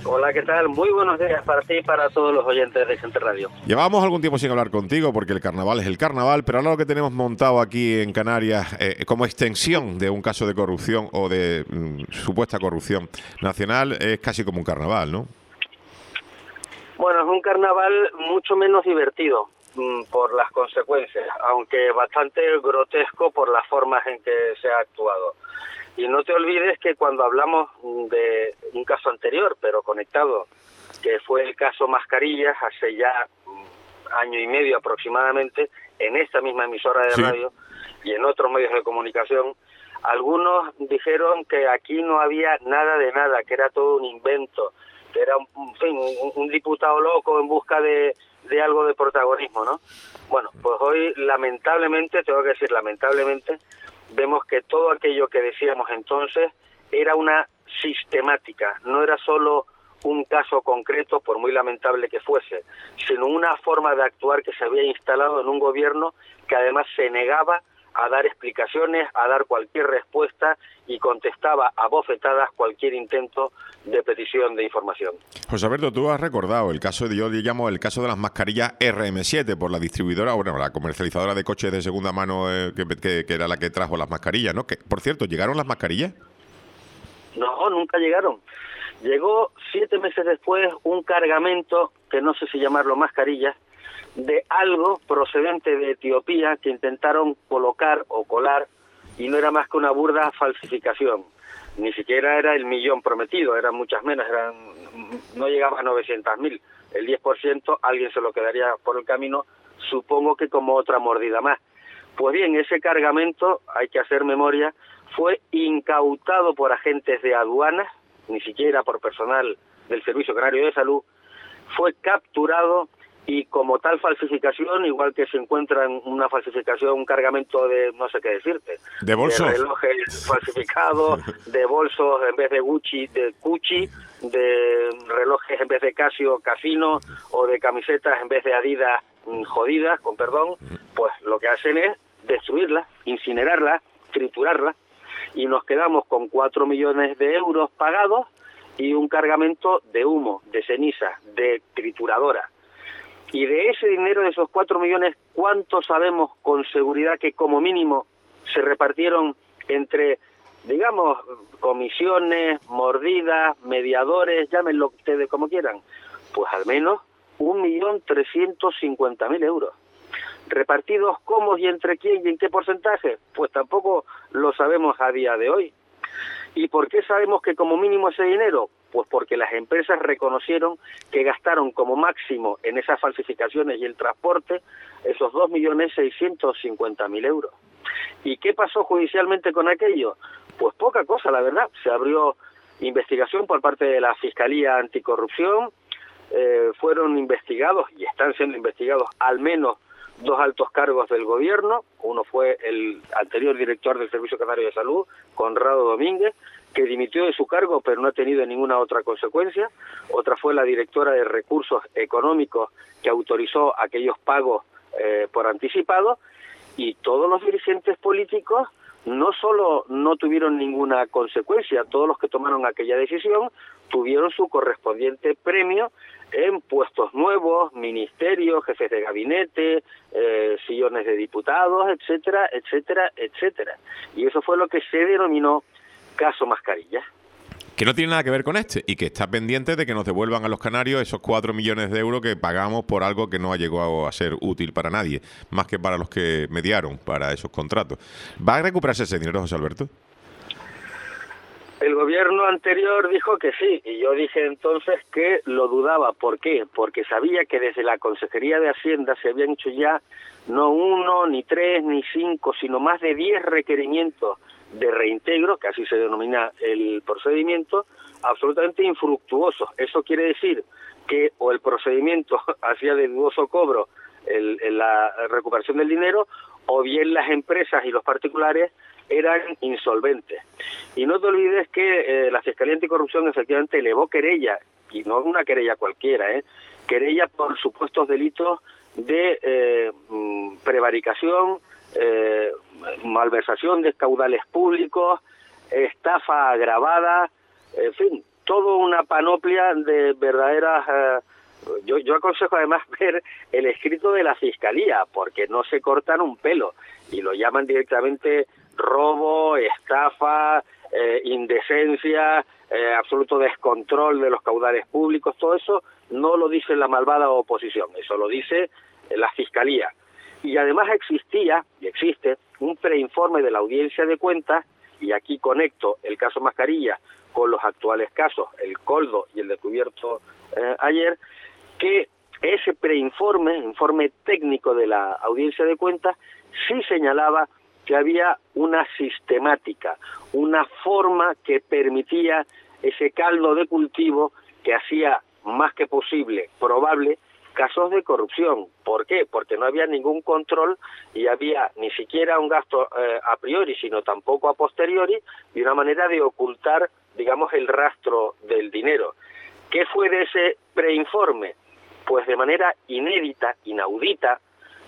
Hola, ¿qué tal? Muy buenos días para ti y para todos los oyentes de Gente Radio. Llevábamos algún tiempo sin hablar contigo porque el carnaval es el carnaval, pero ahora lo que tenemos montado aquí en Canarias como extensión de un caso de corrupción o de supuesta corrupción nacional es casi como un carnaval, ¿no? Bueno, es un carnaval mucho menos divertido por las consecuencias, aunque bastante grotesco por las formas en que se ha actuado. Y no te olvides que cuando hablamos de un caso anterior, pero conectado, que fue el caso Mascarillas, hace ya año y medio aproximadamente, en esta misma emisora de radio y en otros medios de comunicación, algunos dijeron que aquí no había nada de nada, que era todo un invento, que era un diputado loco en busca de algo de protagonismo, ¿no? Bueno, pues hoy lamentablemente, tengo que decir lamentablemente, vemos que todo aquello que decíamos entonces era una sistemática, no era solo un caso concreto, por muy lamentable que fuese, sino una forma de actuar que se había instalado en un gobierno que además se negaba a dar explicaciones, a dar cualquier respuesta y contestaba a bofetadas cualquier intento de petición de información. José Alberto, tú has recordado el caso, yo le llamo el caso de las mascarillas RM7 por la distribuidora, bueno, la comercializadora de coches de segunda mano que era la que trajo las mascarillas, ¿no? Que, por cierto, ¿llegaron las mascarillas? No, nunca llegaron. Llegó 7 meses después un cargamento, que no sé si llamarlo mascarillas, de algo procedente de Etiopía que intentaron colocar o colar y no era más que una burda falsificación. Ni siquiera era el millón prometido, eran muchas menos, no llegaba a 900.000. El 10% alguien se lo quedaría por el camino, supongo que como otra mordida más. Pues bien, ese cargamento, hay que hacer memoria, fue incautado por agentes de aduanas, ni siquiera por personal del Servicio Canario de Salud, fue capturado y como tal falsificación, igual que se encuentra en una falsificación, un cargamento de, no sé qué decirte, de bolsos, de relojes falsificados, de bolsos en vez de Gucci, de Gucci, de relojes en vez de Casio, Casino, o de camisetas en vez de Adidas, jodidas, con perdón, pues lo que hacen es destruirlas, incinerarlas, triturarlas, y nos quedamos con 4 millones de euros pagados y un cargamento de humo, de ceniza, de trituradora. Y de ese dinero, de esos 4 millones, ¿cuánto sabemos con seguridad que como mínimo se repartieron entre, digamos, comisiones, mordidas, mediadores, llámenlo ustedes como quieran? Pues al menos 1.350.000 euros. ¿Repartidos cómo y entre quién y en qué porcentaje? Pues tampoco lo sabemos a día de hoy. ¿Y por qué sabemos que como mínimo ese dinero? Pues porque las empresas reconocieron que gastaron como máximo en esas falsificaciones y el transporte esos 2.650.000 euros. ¿Y qué pasó judicialmente con aquello? Pues poca cosa, la verdad. Se abrió investigación por parte de la Fiscalía Anticorrupción, fueron investigados y están siendo investigados al menos 2 altos cargos del gobierno. Uno fue el anterior director del Servicio Canario de Salud, Conrado Domínguez, que dimitió de su cargo pero no ha tenido ninguna otra consecuencia. Otra fue la directora de Recursos Económicos, que autorizó aquellos pagos por anticipado. Y todos los dirigentes políticos no solo no tuvieron ninguna consecuencia, todos los que tomaron aquella decisión tuvieron su correspondiente premio en puestos nuevos, ministerios, jefes de gabinete, sillones de diputados, etcétera, etcétera, etcétera. Y eso fue lo que se denominó caso Mascarillas. Que no tiene nada que ver con este y que está pendiente de que nos devuelvan a los canarios esos 4 millones de euros que pagamos por algo que no ha llegado a ser útil para nadie, más que para los que mediaron para esos contratos. ¿Va a recuperarse ese dinero, José Alberto? El gobierno anterior dijo que sí, y yo dije entonces que lo dudaba. ¿Por qué? Porque sabía que desde la Consejería de Hacienda se habían hecho ya no 1, ni 3, ni 5, sino más de 10 requerimientos de reintegro, que así se denomina el procedimiento, absolutamente infructuosos. Eso quiere decir que o el procedimiento hacía de dudoso cobro la recuperación del dinero, o bien las empresas y los particulares eran insolventes. Y no te olvides que la Fiscalía Anticorrupción efectivamente elevó querella, y no una querella cualquiera, querella por supuestos delitos de prevaricación, malversación de caudales públicos, estafa agravada, en fin, toda una panoplia de verdaderas... Yo aconsejo además ver el escrito de la Fiscalía, porque no se cortan un pelo y lo llaman directamente robo, estafa, indecencia, absoluto descontrol de los caudales públicos. Todo eso no lo dice la malvada oposición, eso lo dice la Fiscalía. Y además existía y existe un preinforme de la Audiencia de Cuentas, y aquí conecto el caso Mascarilla con los actuales casos, el Coldo y el descubierto ayer, que ese preinforme, informe técnico de la Audiencia de Cuentas, sí señalaba que había una sistemática, una forma que permitía ese caldo de cultivo que hacía más que posible, probable, casos de corrupción. ¿Por qué? Porque no había ningún control y había ni siquiera un gasto a priori, sino tampoco a posteriori, y una manera de ocultar, digamos, el rastro del dinero. ¿Qué fue de ese preinforme? Pues de manera inédita, inaudita,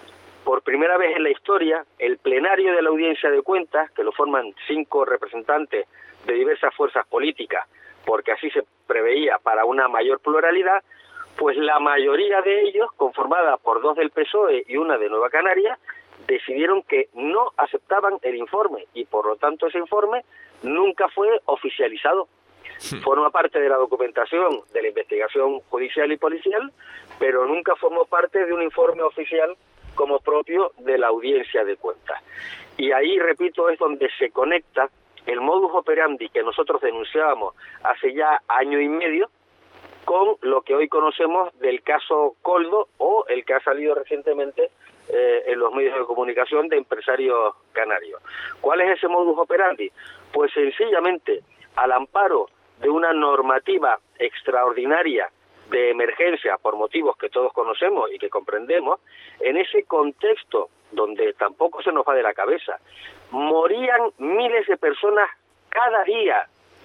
por primera vez en la historia, el plenario de la Audiencia de Cuentas, que lo forman 5 representantes de diversas fuerzas políticas, porque así se preveía para una mayor pluralidad, pues la mayoría de ellos, conformada por 2 del PSOE y 1 de Nueva Canarias, decidieron que no aceptaban el informe y por lo tanto ese informe nunca fue oficializado. Forma parte de la documentación de la investigación judicial y policial, pero nunca formó parte de un informe oficial como propio de la Audiencia de Cuentas. Y ahí, repito, es donde se conecta el modus operandi que nosotros denunciábamos hace ya año y medio con lo que hoy conocemos del caso Coldo, o el que ha salido recientemente en los medios de comunicación de empresarios canarios. ¿Cuál es ese modus operandi? Pues sencillamente, al amparo de una normativa extraordinaria de emergencia por motivos que todos conocemos y que comprendemos, en ese contexto donde tampoco se nos va de la cabeza, morían miles de personas cada día,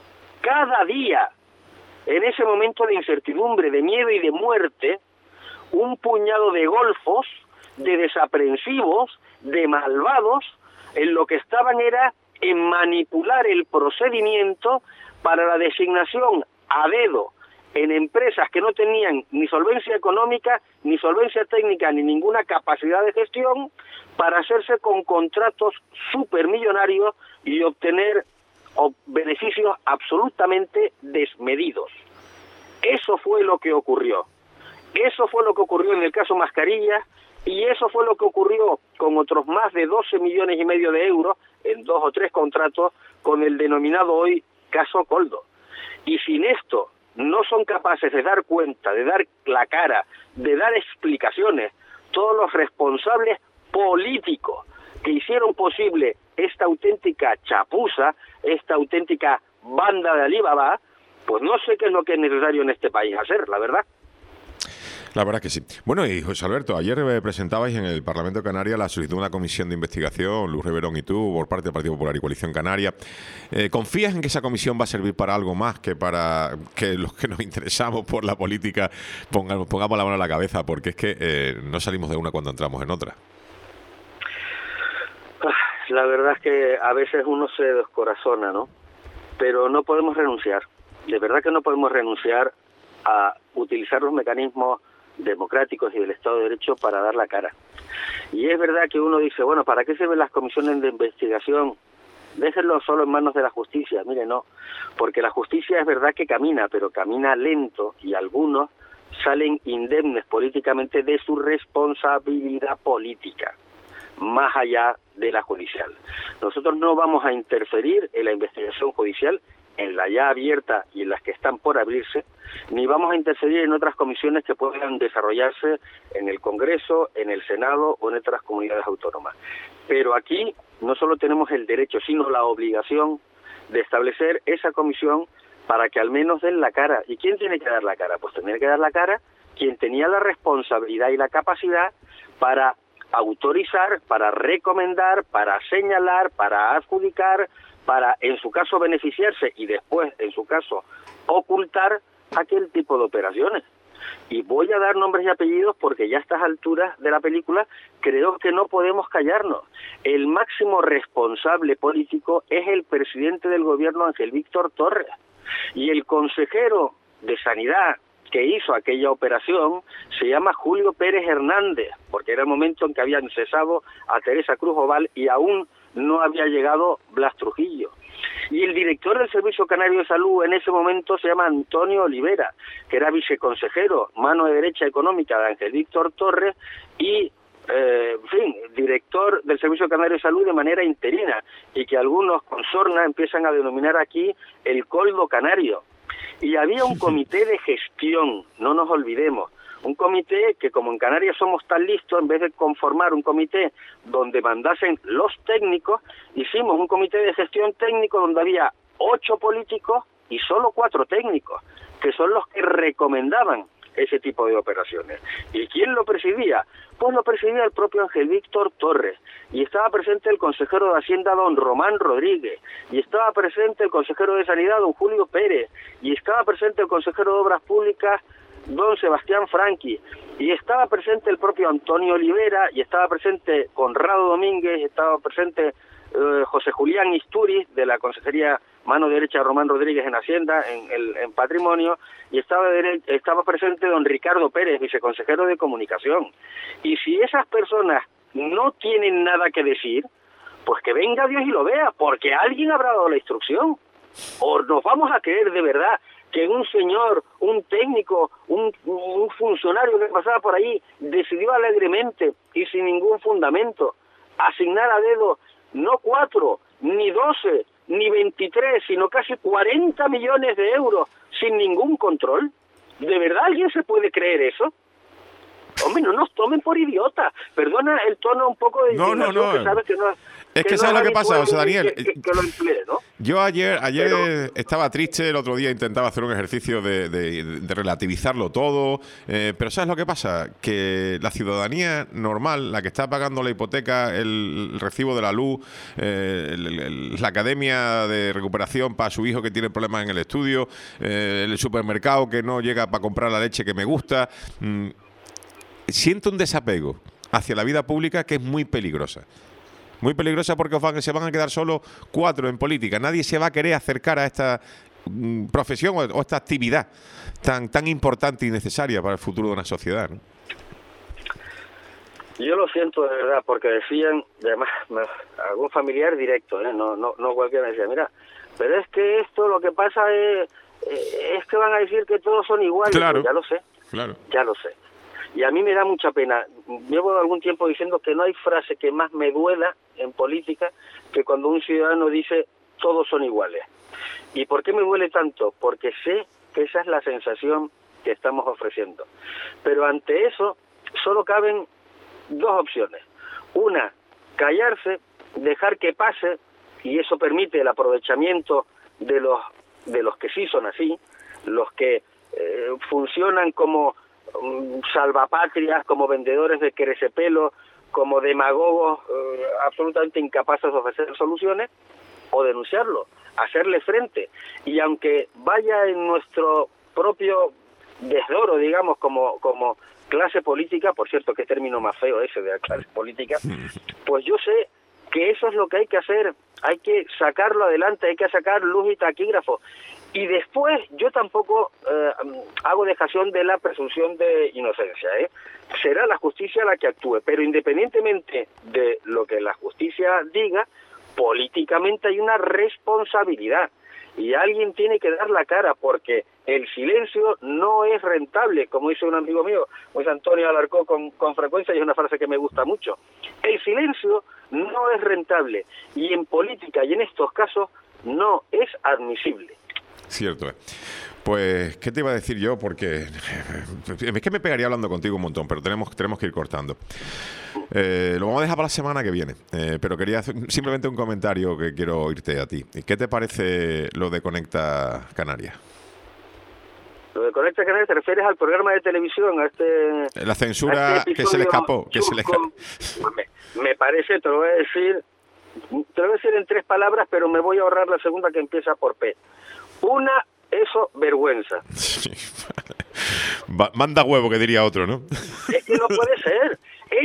en ese momento de incertidumbre, de miedo y de muerte, un puñado de golfos, de desaprensivos, de malvados, en lo que estaban era en manipular el procedimiento para la designación a dedo en empresas que no tenían ni solvencia económica, ni solvencia técnica, ni ninguna capacidad de gestión, para hacerse con contratos supermillonarios y obtener beneficios absolutamente desmedidos. Eso fue lo que ocurrió. Eso fue lo que ocurrió en el caso Mascarilla, y eso fue lo que ocurrió con otros más de 12 millones y medio de euros en 2 o 3 contratos con el denominado hoy caso Coldo. Y sin esto no son capaces de dar cuenta, de dar la cara, de dar explicaciones, todos los responsables políticos que hicieron posible esta auténtica chapuza, esta auténtica banda de Alibaba, pues no sé qué es lo que es necesario en este país hacer, la verdad. La verdad que sí. Bueno, y José Alberto, ayer presentabais en el Parlamento de Canarias la solicitud de una comisión de investigación, Luz Reverón y tú, por parte del Partido Popular y Coalición Canaria. ¿Confías en que esa comisión va a servir para algo más que para que los que nos interesamos por la política pongamos la mano a la cabeza? Porque es que no salimos de una cuando entramos en otra. La verdad es que a veces uno se descorazona, ¿no? Pero no podemos renunciar. De verdad que no podemos renunciar a utilizar los mecanismos democráticos y del Estado de Derecho para dar la cara. Y es verdad que uno dice, bueno, ¿para qué sirven las comisiones de investigación? Déjenlo solo en manos de la justicia. Mire, no, porque la justicia es verdad que camina, pero camina lento, y algunos salen indemnes políticamente de su responsabilidad política, más allá de la judicial. Nosotros no vamos a interferir en la investigación judicial, en la ya abierta y en las que están por abrirse, ni vamos a interferir en otras comisiones que puedan desarrollarse en el Congreso, en el Senado o en otras comunidades autónomas. Pero aquí no solo tenemos el derecho, sino la obligación de establecer esa comisión para que al menos den la cara. ¿Y quién tiene que dar la cara? Pues tendría que dar la cara quien tenía la responsabilidad y la capacidad para autorizar, para recomendar, para señalar, para adjudicar, para, en su caso, beneficiarse y después, en su caso, ocultar aquel tipo de operaciones. Y voy a dar nombres y apellidos porque ya a estas alturas de la película creo que no podemos callarnos. El máximo responsable político es el presidente del gobierno, Ángel Víctor Torres. Y el consejero de Sanidad que hizo aquella operación se llama Julio Pérez Hernández, porque era el momento en que habían cesado a Teresa Cruz Oval y aún no había llegado Blas Trujillo. Y el director del Servicio Canario de Salud en ese momento se llama Antonio Olivera, que era viceconsejero, mano de derecha económica de Ángel Víctor Torres y, en fin, director del Servicio Canario de Salud de manera interina, y que algunos con sorna empiezan a denominar aquí el coldo canario. Y había un comité de gestión, no nos olvidemos, un comité que, como en Canarias somos tan listos, en vez de conformar un comité donde mandasen los técnicos, hicimos un comité de gestión técnico donde había 8 políticos y solo 4 técnicos, que son los que recomendaban ese tipo de operaciones. ¿Y quién lo presidía? Pues lo presidía el propio Ángel Víctor Torres, y estaba presente el consejero de Hacienda, don Román Rodríguez, y estaba presente el consejero de Sanidad, don Julio Pérez, y estaba presente el consejero de Obras Públicas, don Sebastián Franqui, y estaba presente el propio Antonio Olivera, y estaba presente Conrado Domínguez, estaba presente José Julián Isturiz, de la Consejería mano derecha de Román Rodríguez en Hacienda, en Patrimonio, y estaba presente don Ricardo Pérez, viceconsejero de Comunicación. Y si esas personas no tienen nada que decir, pues que venga Dios y lo vea, porque alguien habrá dado la instrucción. O nos vamos a creer de verdad que un señor, un técnico, un funcionario que pasaba por ahí decidió alegremente y sin ningún fundamento asignar a dedo no 4, ni 12, ni 23, sino casi 40 millones de euros sin ningún control. ¿De verdad alguien se puede creer eso? Hombre, no nos tomen por idiotas. Perdona el tono un poco de indignación, no. que sabes que no... Es que ¿sabes lo que pasa, José Daniel? Que lo emplee, ¿no? Yo ayer estaba triste, el otro día intentaba hacer un ejercicio de relativizarlo todo, pero ¿sabes lo que pasa? Que la ciudadanía normal, la que está pagando la hipoteca, el recibo de la luz, la academia de recuperación para su hijo que tiene problemas en el estudio, el supermercado que no llega para comprar la leche que me gusta, siento un desapego hacia la vida pública que es muy peligrosa. Muy peligrosa porque se van a quedar solo 4 en política. Nadie se va a querer acercar a esta profesión o esta actividad tan importante y necesaria para el futuro de una sociedad, ¿no? Yo lo siento de verdad, porque decían, además, algún familiar directo, no cualquiera decía, mira, pero es que esto lo que pasa es que van a decir que todos son iguales. Claro, pues ya lo sé, claro. Ya lo sé. Y a mí me da mucha pena. Llevo algún tiempo diciendo que no hay frase que más me duela en política que cuando un ciudadano dice todos son iguales. ¿Y por qué me duele tanto? Porque sé que esa es la sensación que estamos ofreciendo. Pero ante eso solo caben 2 opciones. Una, callarse, dejar que pase, y eso permite el aprovechamiento de los que sí son así, los que funcionan como salvapatrias, como vendedores de crecepelo, como demagogos absolutamente incapaces de ofrecer soluciones, o denunciarlo, hacerle frente. Y aunque vaya en nuestro propio desdoro, digamos, como clase política, por cierto, qué término más feo ese de la clase política, pues yo sé que eso es lo que hay que hacer, hay que sacarlo adelante, hay que sacar luz y taquígrafo. Y después yo tampoco hago dejación de la presunción de inocencia, Será la justicia la que actúe, pero independientemente de lo que la justicia diga, políticamente hay una responsabilidad y alguien tiene que dar la cara, porque el silencio no es rentable, como dice un amigo mío, Luis Antonio Alarcó con frecuencia, y es una frase que me gusta mucho. El silencio no es rentable, y en política y en estos casos no es admisible. Cierto es. Pues, ¿qué te iba a decir yo? Porque es que me pegaría hablando contigo un montón, pero tenemos que ir cortando. Lo vamos a dejar para la semana que viene, pero quería hacer simplemente un comentario que quiero oírte a ti. ¿Qué te parece lo de Conecta Canarias? Lo de Conecta Canarias, ¿te refieres al programa de televisión? La censura que se le escapó. Me parece, te lo voy a decir en 3 palabras, pero me voy a ahorrar la segunda, que empieza por P. Una, eso, vergüenza. Sí. Manda huevo, que diría otro, ¿no? Es que no puede ser.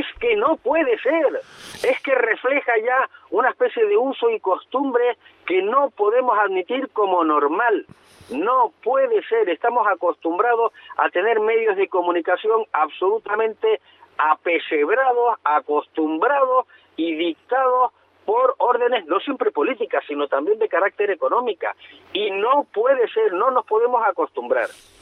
Es que refleja ya una especie de uso y costumbre que no podemos admitir como normal. No puede ser. Estamos acostumbrados a tener medios de comunicación absolutamente apesebrados, acostumbrados y dictados por órdenes no siempre políticas, sino también de carácter económica. Y no puede ser, no nos podemos acostumbrar.